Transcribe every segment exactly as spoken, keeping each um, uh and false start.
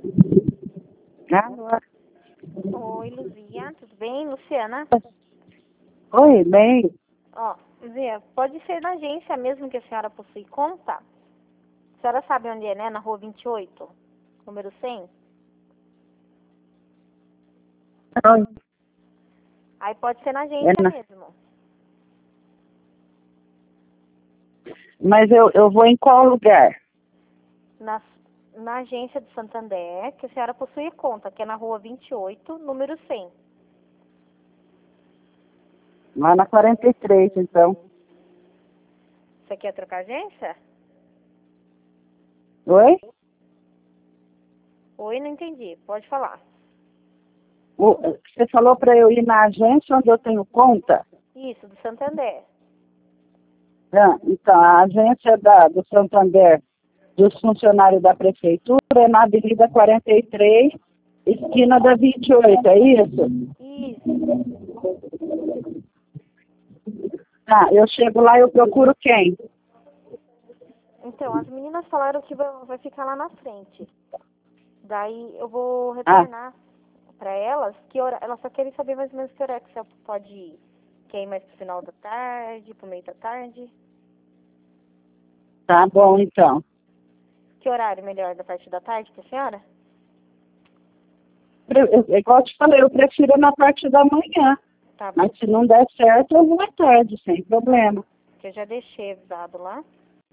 Alô? Oi, Luzia, tudo bem? Luciana? Oi, bem. Ó, Luzia, pode ser na agência mesmo que a senhora possui conta? A senhora sabe onde é, né? Na rua vinte e oito, número cem? Oi. Aí pode ser na É agência na- mesmo. Mas eu, eu vou em qual lugar? Na, na agência do Santander, que a senhora possui conta, que é na rua vinte e oito, número cem. Lá na quarenta e três, então. Você quer trocar agência? Oi? Oi, não entendi. Pode falar. O- Você falou para eu ir na agência onde eu tenho conta? Isso, do Santander. Ah, então, a agência da, do Santander, dos funcionários da prefeitura, é na Avenida quarenta e três, esquina da vinte e oito, é isso? Isso. Tá, eu chego lá e eu procuro quem? Então, as meninas falaram que vai vai ficar lá na frente. Daí eu vou Ah, retornar para elas, que hora, elas só querem saber mais ou menos que hora que você pode ir. Quer ir mais pro final da tarde, pro meio da tarde? tá bom, então. Que horário melhor da parte da tarde pra senhora? Pre- eu- Igual eu te falei, eu prefiro na parte da manhã. Tá bom, Mas se não der certo, eu vou à tarde, sem problema. que eu já deixei avisado lá.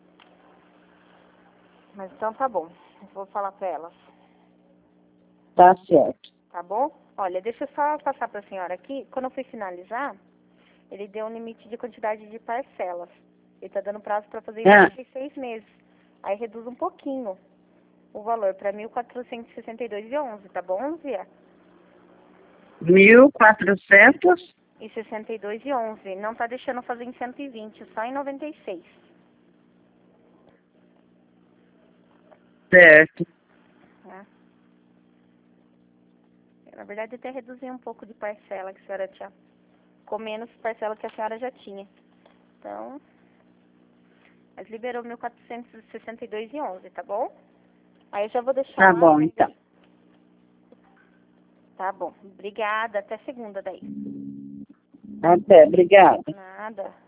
Mas então tá bom, eu vou falar pra elas, Tá certo. tá bom? Olha, deixa eu só passar pra senhora aqui. Quando eu fui finalizar, ele deu um limite de quantidade de parcelas. Ele tá dando prazo pra fazer em Ah, noventa e seis meses. Aí reduz um pouquinho o valor para mil quatrocentos e sessenta e dois e onze, tá bom, Luzia? mil e quatrocentos, E sessenta e dois e onze. Não tá deixando fazer em cento e vinte, só em noventa e seis. certo. Né? Na verdade, até reduzir um pouco de parcela que a senhora tinha. Com menos parcela que a senhora já tinha. Então, mas liberou mil quatrocentos e sessenta e dois e onze, tá bom? Aí eu já vou deixar Tá lá. bom, Mas então. tá bom. Obrigada. Até segunda daí. Até, obrigada. Nada.